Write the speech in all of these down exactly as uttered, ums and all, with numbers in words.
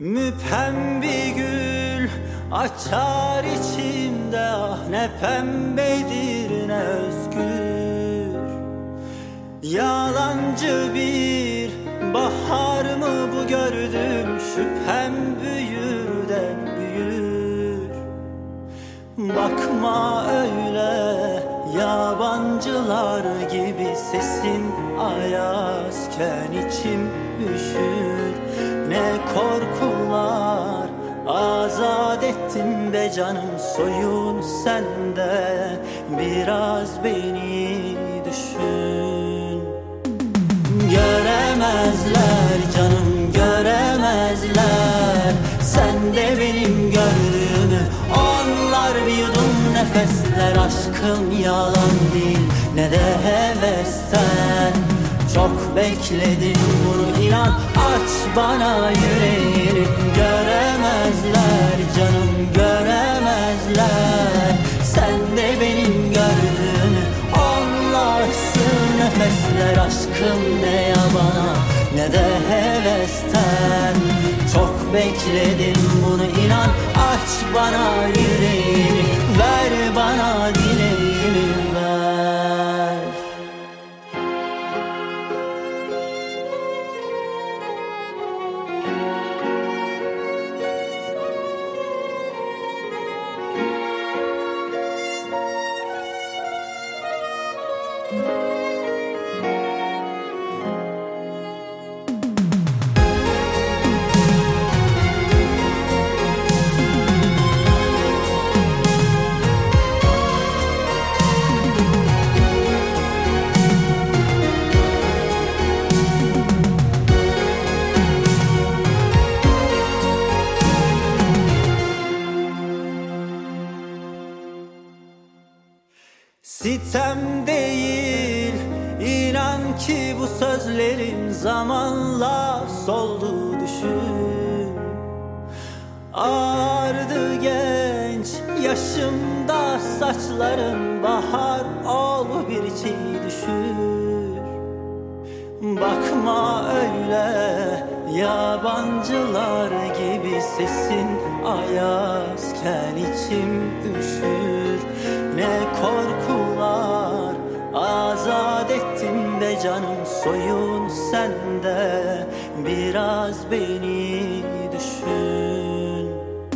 Müphem bir gül açar içimde, ah ne pembedir ne özgür. Yalancı bir bahar mı bu gördüm, şüphem büyür de büyür. Bakma öyle yabancılar gibi, sesin ayazken içim üşür. Ne korkular azat ettin be canım, soyun sende, biraz beni düşün. Göremezler canım, göremezler sende benim gördüğümü. Onlar bir yudum nefesler, aşkım yalan değil ne de hevesten. Çok bekledim bunu, inan aç bana yüreğini. Göremezler canım, göremezler sende benim gördüğümü. Onlar sığ nefesler, aşkım ne yabana ne de hevesten. Çok bekledim bunu, inan aç bana yüreğini. Ver bana dileğimi, ver. Sitem değil, inan ki bu sözlerim zamanla soldu düşün. Ağardı genç yaşımda saçlarım, bahar ol bir çiğ düşür. Bakma öyle yabancılar gibi, sesin ayazken içim üşür. Ne korkular azat ettin be canım, soyun sende, biraz beni düşün.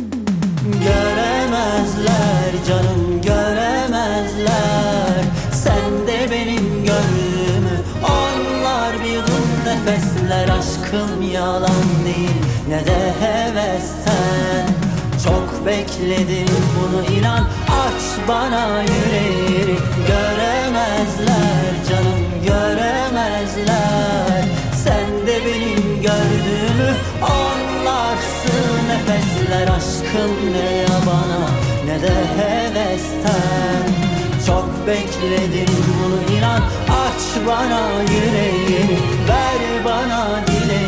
Göremezler canım, göremezler sende benim gönlümü. Onlar bir yudum nefesler, aşkım yalan değil ne de hevesten. Çok bekledim bunu, inan aç bana yüreğini. Göremezler canım, göremezler sende benim gördüğümü. Onlar sığ nefesler, aşkım ne yabana ne de hevesten. Çok bekledim bunu, inan aç bana yüreğini. Ver bana dileğini.